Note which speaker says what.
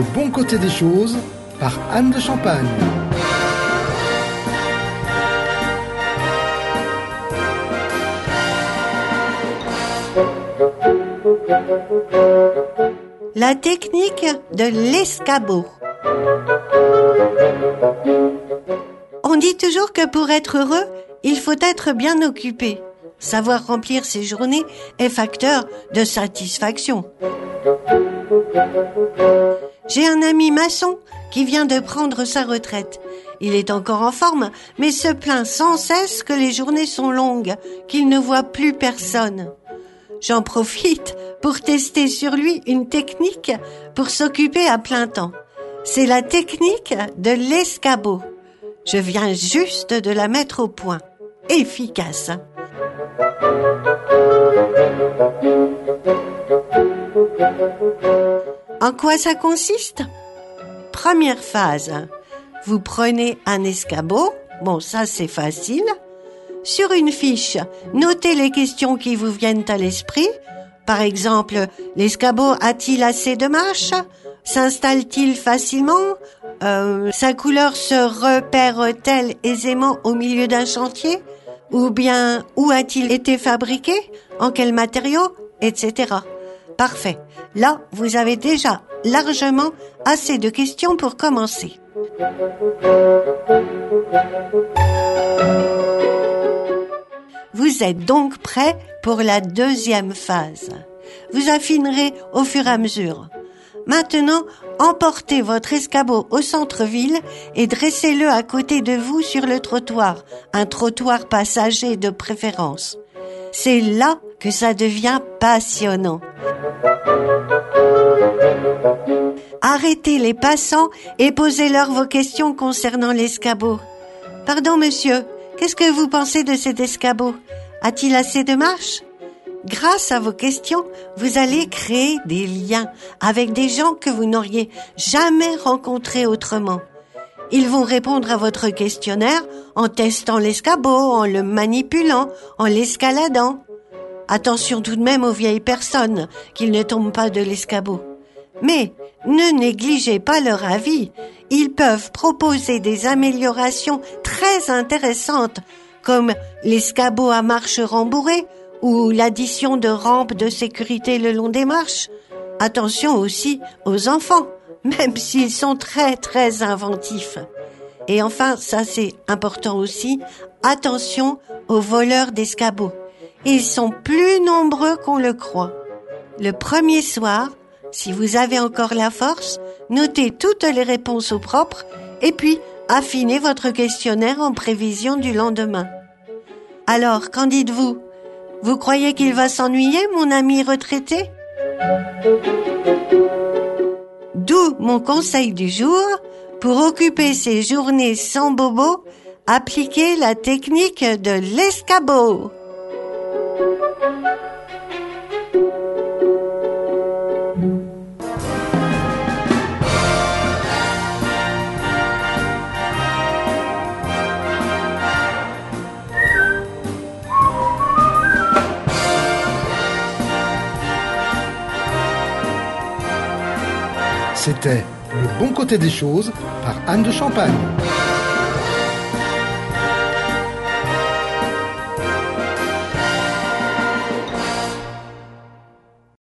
Speaker 1: bon côté des choses par Anne de Champagne.
Speaker 2: La technique de l'escabeau. On dit toujours que pour être heureux, il faut être bien occupé. Savoir remplir ses journées est facteur de satisfaction. J'ai un ami maçon qui vient de prendre sa retraite. Il est encore en forme, mais se plaint sans cesse que les journées sont longues, qu'il ne voit plus personne. J'en profite pour tester sur lui une technique pour s'occuper à plein temps. C'est la technique de l'escabeau. Je viens juste de la mettre au point. Efficace. En quoi ça consiste ? Première phase. Vous prenez un escabeau. Bon, ça c'est facile. Sur une fiche, notez les questions qui vous viennent à l'esprit. Par exemple, l'escabeau a-t-il assez de marche ? S'installe-t-il facilement ? Sa couleur se repère-t-elle aisément au milieu d'un chantier ? Ou bien, où a-t-il été fabriqué ? En quels matériaux ? Etc. Parfait. Là, vous avez déjà largement assez de questions pour commencer. Vous êtes donc prêt pour la deuxième phase. Vous affinerez au fur et à mesure. Maintenant, emportez votre escabeau au centre-ville et dressez-le à côté de vous sur le trottoir, un trottoir passager de préférence. C'est là que ça devient passionnant. Arrêtez les passants et posez-leur vos questions concernant l'escabeau. Pardon, monsieur, qu'est-ce que vous pensez de cet escabeau ? A-t-il assez de marche ? Grâce à vos questions, vous allez créer des liens avec des gens que vous n'auriez jamais rencontrés autrement. Ils vont répondre à votre questionnaire en testant l'escabeau, en le manipulant, en l'escaladant. Attention tout de même aux vieilles personnes, qu'ils ne tombent pas de l'escabeau. Mais ne négligez pas leur avis. Ils peuvent proposer des améliorations très intéressantes, comme l'escabeau à marche rembourrée ou l'addition de rampes de sécurité le long des marches. Attention aussi aux enfants, même s'ils sont très très inventifs. Et enfin, ça c'est important aussi, attention aux voleurs d'escabeaux. Ils sont plus nombreux qu'on le croit. Le premier soir, si vous avez encore la force, notez toutes les réponses au propre et puis affinez votre questionnaire en prévision du lendemain. Alors, qu'en dites-vous ? Vous croyez qu'il va s'ennuyer, mon ami retraité ? D'où mon conseil du jour, pour occuper ses journées sans bobo, appliquez la technique de l'escabeau.
Speaker 1: C'était Le bon côté des choses par Anne de Champagne.